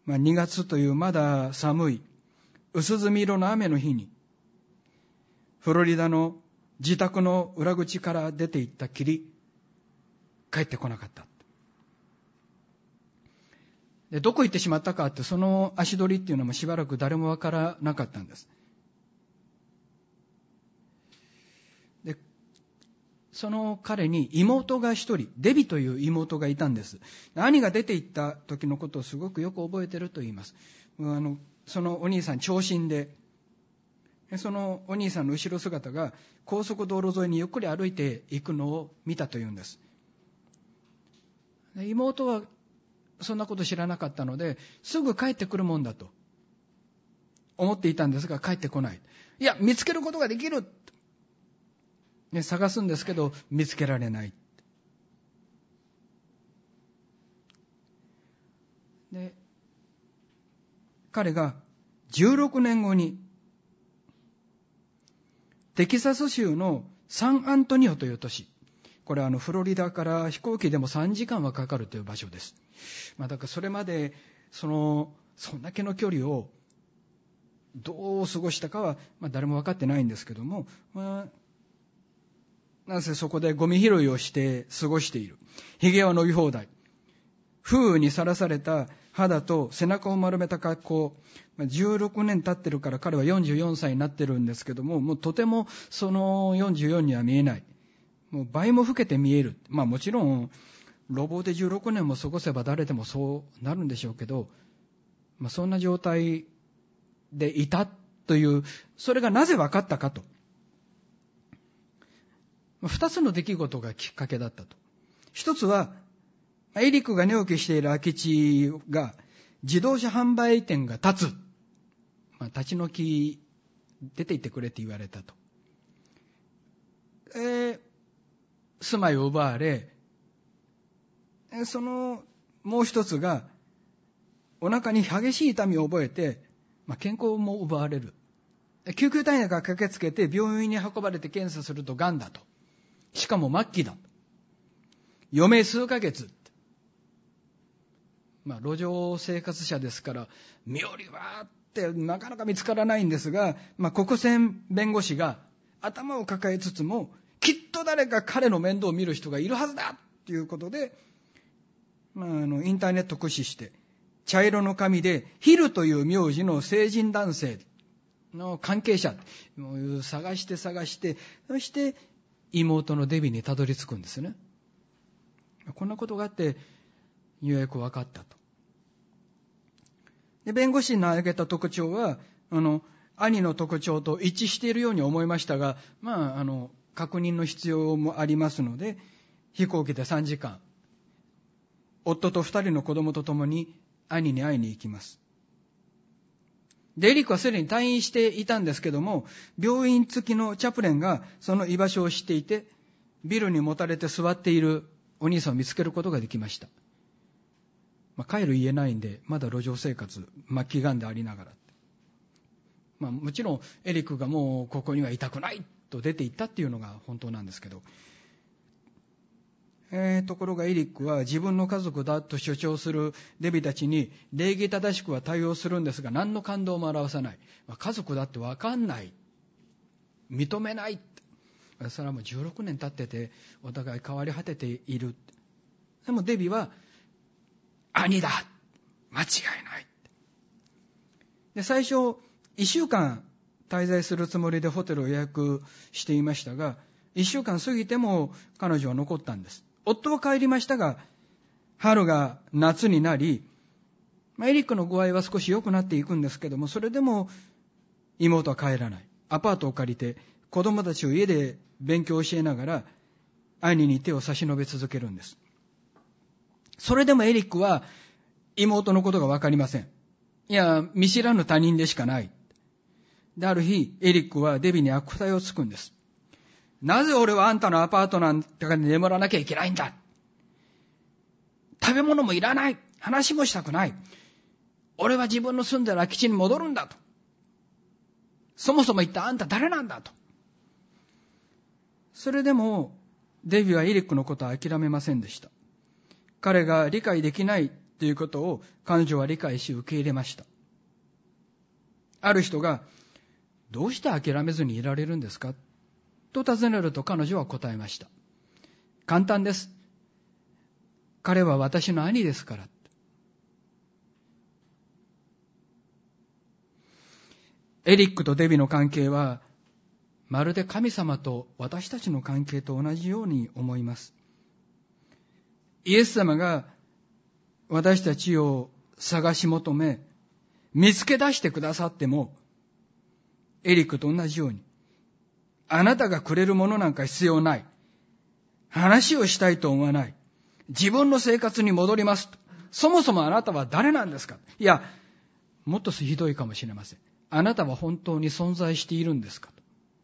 2月というまだ寒い薄墨色の雨の日に、フロリダの自宅の裏口から出て行ったきり、帰ってこなかった。で、どこ行ってしまったかって、その足取りっていうのもしばらく誰もわからなかったんです。で、その彼に妹が一人、デビという妹がいたんです。兄が出て行った時のことをすごくよく覚えてると言います。そのお兄さん長身で、そのお兄さんの後ろ姿が高速道路沿いにゆっくり歩いていくのを見たというんです。妹はそんなこと知らなかったので、すぐ帰ってくるもんだと思っていたんですが、帰ってこない。いや、見つけることができる、探すんですけど見つけられない。で、彼が16年後にテキサス州のサンアントニオという都市、これはフロリダから飛行機でも3時間はかかるという場所です。だからそれまでそんだけの距離をどう過ごしたかは、誰も分かってないんですけども、なぜそこでゴミ拾いをして過ごしている。髭は伸び放題。風雨にさらされた肌と背中を丸めた格好。16年経ってるから彼は44歳になってるんですけども、もうとてもその44には見えない。もう倍も老けて見える。もちろん、路傍で16年も過ごせば誰でもそうなるんでしょうけど、そんな状態でいたという、それがなぜ分かったかと。二つの出来事がきっかけだったと。一つは、エリックが寝起きしている空き地が自動車販売店が立つ。立ち退き出て行ってくれって言われたと。住まいを奪われ、そのもう一つがお腹に激しい痛みを覚えて、健康も奪われる。救急隊員が駆けつけて病院に運ばれて検査すると癌だと。しかも末期だ。余命数ヶ月。路上生活者ですから、身寄りはってなかなか見つからないんですが、国選弁護士が頭を抱えつつも、きっと誰か彼の面倒を見る人がいるはずだということで、インターネットを駆使して、茶色の髪でヒルという名字の成人男性の関係者を探して、そして妹のデビにたどり着くんですね。こんなことがあって、ようやく分かったと。で、弁護士の挙げた特徴は、兄の特徴と一致しているように思いましたが、確認の必要もありますので、飛行機で3時間、夫と2人の子供と共に兄に会いに行きます。で、エリックはすでに退院していたんですけども、病院付きのチャプレンがその居場所を知っていて、ビルにもたれて座っているお兄さんを見つけることができました。帰る家ないんで、まだ路上生活、末期癌でありながら。もちろんエリックがもうここにはいたくないと出て行ったっていうのが本当なんですけど、ところがエリックは自分の家族だと主張するデビたちに礼儀正しくは対応するんですが、何の感動も表さない。家族だって分かんない。認めない。それはもう16年経っててお互い変わり果てている。でもデビは兄だ、間違いない。で、最初1週間滞在するつもりでホテルを予約していましたが、1週間過ぎても彼女は残ったんです。夫は帰りましたが、春が夏になり、エリックの具合は少し良くなっていくんですけども、それでも妹は帰らない。アパートを借りて子供たちを家で勉強を教えながら兄に手を差し伸べ続けるんです。それでもエリックは妹のことが分かりません。いや、見知らぬ他人でしかない。で、ある日エリックはデビに悪態をつくんです。なぜ俺はあんたのアパートなんかで眠らなきゃいけないんだ。食べ物もいらない。話もしたくない。俺は自分の住んでる空き地に戻るんだと。そもそも一体あんた誰なんだと。それでもデビはエリックのことは諦めませんでした。彼が理解できないということを彼女は理解し受け入れました。ある人が、どうして諦めずにいられるんですかと尋ねると彼女は答えました。簡単です。彼は私の兄ですから。エリックとデビの関係は、まるで神様と私たちの関係と同じように思います。イエス様が私たちを探し求め、見つけ出してくださっても、エリックと同じように、あなたがくれるものなんか必要ない。話をしたいと思わない。自分の生活に戻りますと。そもそもあなたは誰なんですか？いや、もっとひどいかもしれません。あなたは本当に存在しているんですかと。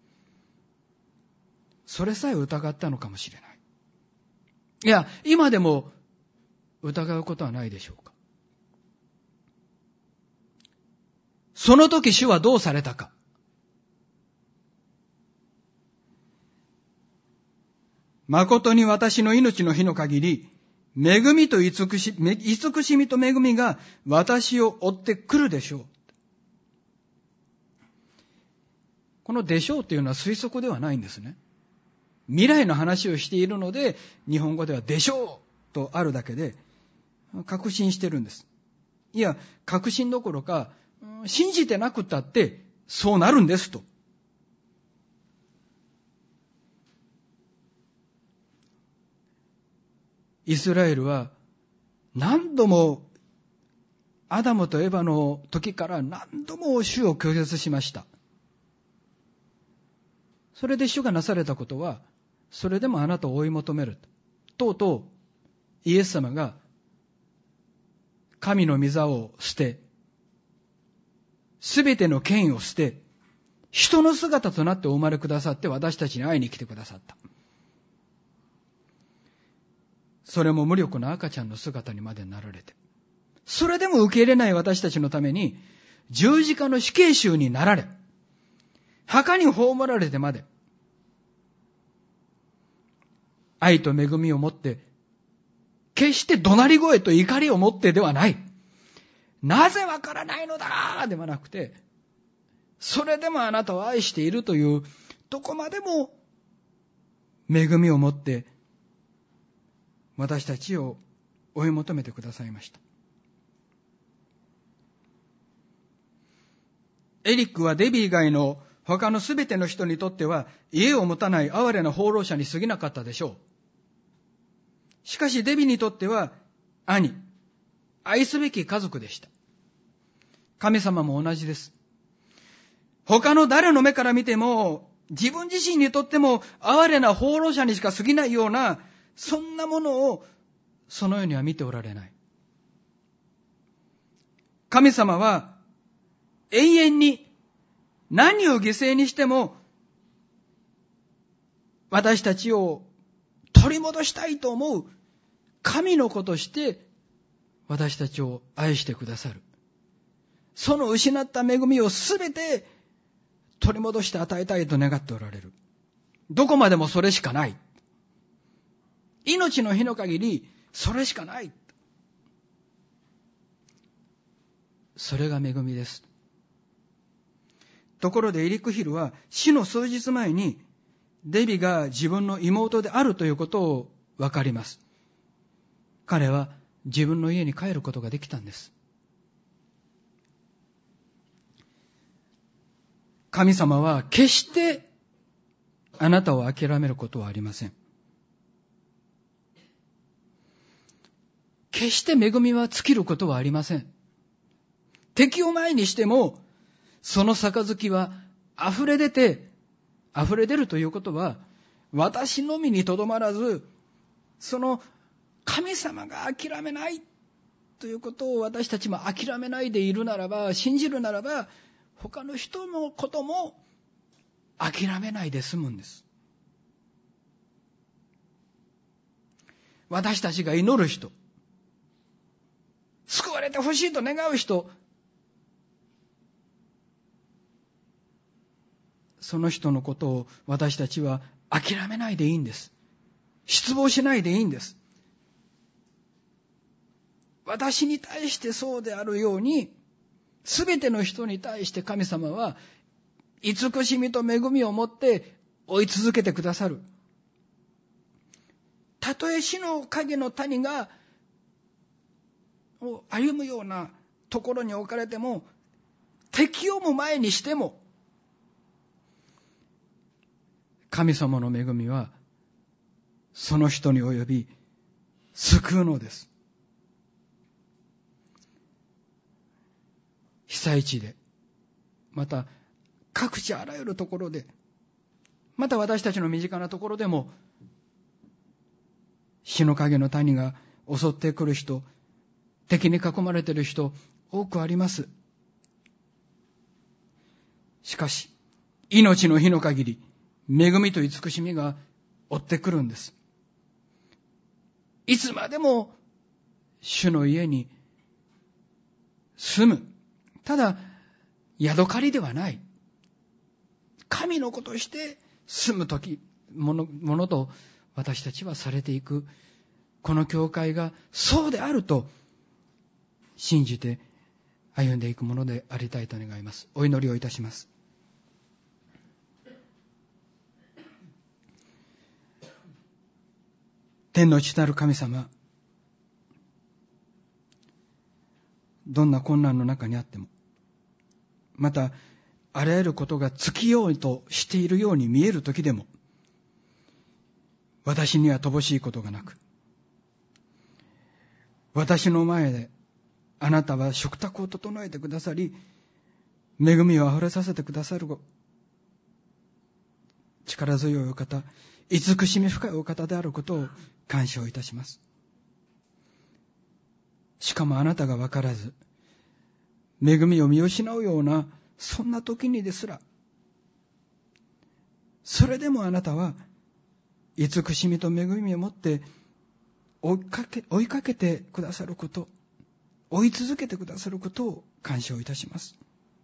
それさえ疑ったのかもしれない。いや、今でも疑うことはないでしょうか。その時主はどうされたか。誠に私の命の日の限り、恵みと慈しみと恵みが私を追ってくるでしょう。このでしょうというのは推測ではないんですね。未来の話をしているので、日本語ではでしょうとあるだけで、確信してるんです。いや、確信どころか、信じてなくったって、そうなるんですと。イスラエルは何度もアダムとエバの時から何度も主を拒絶しました。それで主がなされたことは、それでもあなたを追い求める。とうとうイエス様が神の御座を捨て、すべての権威を捨て、人の姿となってお生まれくださって私たちに会いに来てくださった。それも無力な赤ちゃんの姿にまでなられて、それでも受け入れない私たちのために十字架の死刑囚になられ、墓に葬られてまで愛と恵みを持って、決して怒鳴り声と怒りを持ってではない。なぜわからないのだではなくて、それでもあなたを愛しているというどこまでも恵みを持って私たちを追い求めてくださいました。エリックはデビ以外の他のすべての人にとっては家を持たない哀れな放浪者に過ぎなかったでしょう。しかしデビにとっては兄、愛すべき家族でした。神様も同じです。他の誰の目から見ても自分自身にとっても哀れな放浪者にしか過ぎないような、そんなものをそのようには見ておられない。神様は永遠に何を犠牲にしても私たちを取り戻したいと思う神の子として私たちを愛してくださる。その失った恵みをすべて取り戻して与えたいと願っておられる。どこまでもそれしかない。命の日の限りそれしかない。それが恵みです。ところでエリック・ヒルは死の数日前にデビが自分の妹であるということを分かります。彼は自分の家に帰ることができたんです。神様は決してあなたを諦めることはありません。決して恵みは尽きることはありません。敵を前にしてもその杯は溢れ出るということは、私のみにとどまらず、その神様が諦めないということを私たちも諦めないでいるならば、信じるならば、他の人のことも諦めないで済むんです。私たちが祈る人、救われてほしいと願う人、その人のことを私たちは諦めないでいいんです。失望しないでいいんです。 私に対してそうであるように、すべての人に対して神様は慈しみと恵みを持って追い続けてくださる。たとえ死の影の谷が歩むようなところに置かれても、敵をも前にしても、神様の恵みはその人に及び救うのです。被災地で、また各地あらゆるところで、また私たちの身近なところでも、死の影の谷が襲ってくる人、敵に囲まれている人、多くあります。しかし、命の日の限り、恵みと慈しみが追ってくるんです。いつまでも主の家に住む。ただ、宿刈りではない。神の子として住むものと私たちはされていく。この教会がそうであると信じて歩んでいくものでありたいと願います。お祈りをいたします。天の父なる神様、どんな困難の中にあっても、またあらゆることが尽きようとしているように見える時でも、私には乏しいことがなく、私の前であなたは食卓を整えてくださり、恵みをあふれさせてくださる力強いお方、慈しみ深いお方であることを感謝をいたします。しかもあなたが分からず、恵みを見失うようなそんな時にですら、それでもあなたは慈しみと恵みを持って追いかけてくださること、追い続けてくださることを感謝をいたします。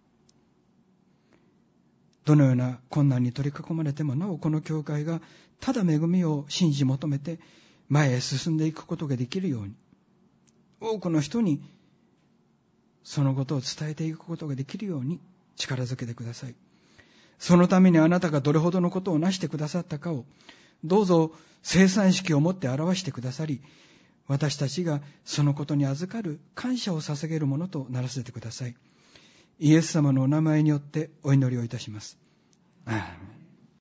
どのような困難に取り囲まれてもなお、この教会がただ恵みを信じ求めて前へ進んでいくことができるように、多くの人にそのことを伝えていくことができるように力づけてください。そのためにあなたがどれほどのことをなしてくださったかを、どうぞ生産式をもって表してくださり、私たちがそのことに預かる感謝を捧げるものとならせてください。イエス様のお名前によってお祈りをいたします。アーメン。